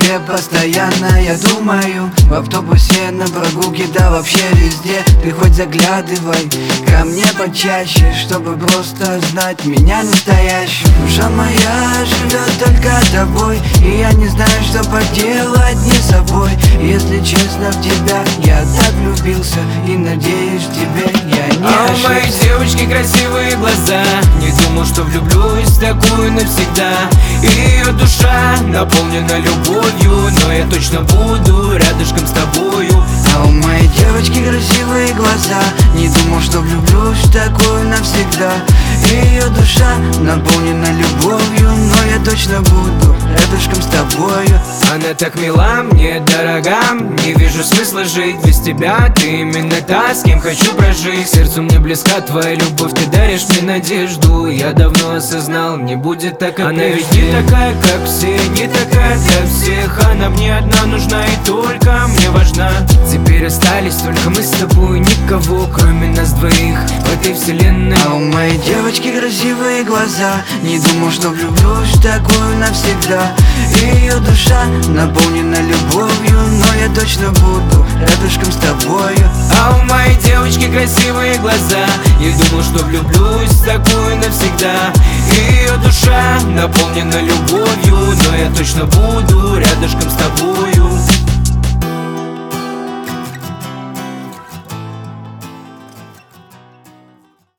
тебе постоянно я думаю. В автобусе, на прогулке, да вообще везде. Ты хоть заглядывай ко мне почаще, чтобы просто знать меня настоящую. Душа моя живет только тобой, и я не знаю, что поделать не собой. Если честно, в тебя я так влюбился, и надеюсь, в тебе я не ошибся. У моей девочки красивые глаза, не думал, что влюблюсь в такую навсегда. И ее душа наполнена любовью, но я точно буду рядышком с тобою. А у моей девочки красивые глаза, не думал, что влюблюсь в такую навсегда. И ее душа наполнена любовью, но я точно буду рядышком с тобою. Она так мила, мне дорога, не вижу смысла жить без тебя. Ты именно та, с кем хочу прожить. Сердцу мне близка твоя любовь, ты даришь мне надежду. Я давно осознал, не будет так, как она прежде. Ведь не такая, как все, не такая для всех. Она мне одна нужна и только мне важна. Теперь остались только мы с тобой, никого кроме нас двоих в этой вселенной. А у моей девочки красивые глаза, не думал, что влюблюсь в такую навсегда. И ее душа наполнена любовью, но я точно буду рядышком с тобою. А у моей девочки красивые глаза, я думал, что влюблюсь в такую навсегда. И ее душа наполнена любовью, но я точно буду рядышком с тобою.